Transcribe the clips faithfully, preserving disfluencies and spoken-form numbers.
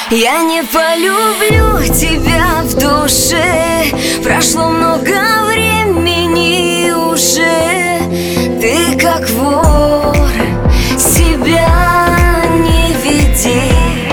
Я не полюблю тебя в душе. Прошло много времени уже. Ты как вор, себя не веди.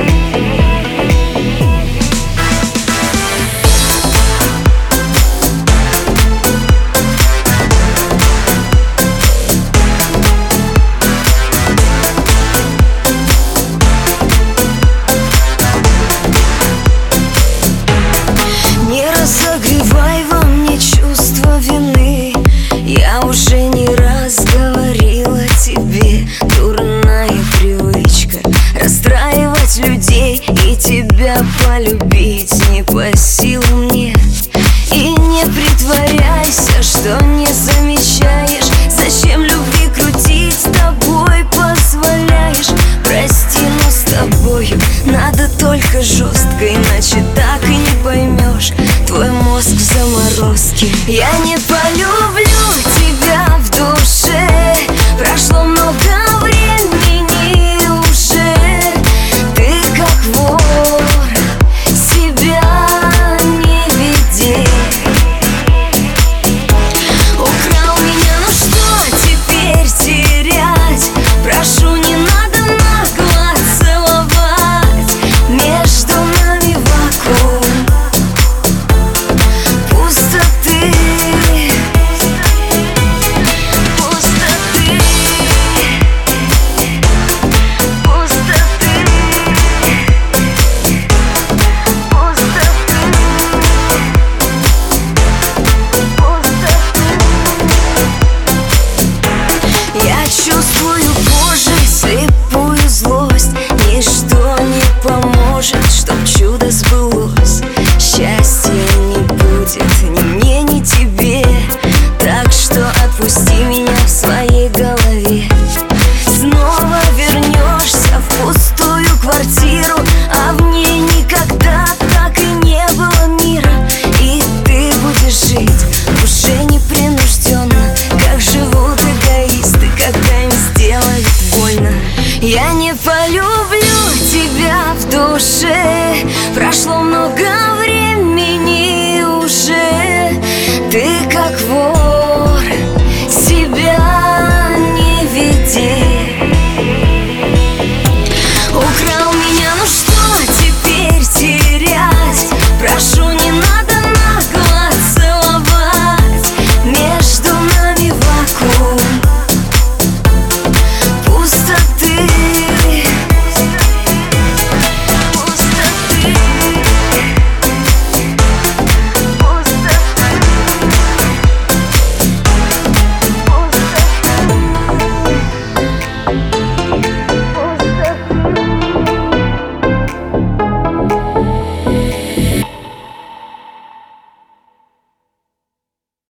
Согревай во мне чувство вины. Я уже не раз говорила тебе, дурная привычка расстраивать людей и тебя полюбить не по силам мне. И не притворяйся, что не замечаешь, зачем любви крутить с тобой позволяешь. Прости, но с тобою надо только жестко, иначе так и не поймешь. Твой мозг в заморозке. Я не полюблю тебя в душе. Прошло много времени уже. Ты как вор, себя не веди. Украл меня, ну что теперь терять? Прошу, не надо нагло целовать. Между нами вакуум. Я чувствую кожей слепую злость. Ничто не поможет, чтоб чудо сбылось. Счастья не будет ни мне, ни тебе. Так что отпусти меня в своей голове. Снова вернешься в пустую квартиру, а в ней никогда так и не было мира. И ты будешь жить уже непринужденно, как живут эгоисты, когда им сделают больно. Я не полюблю тебя в душе. Прошло много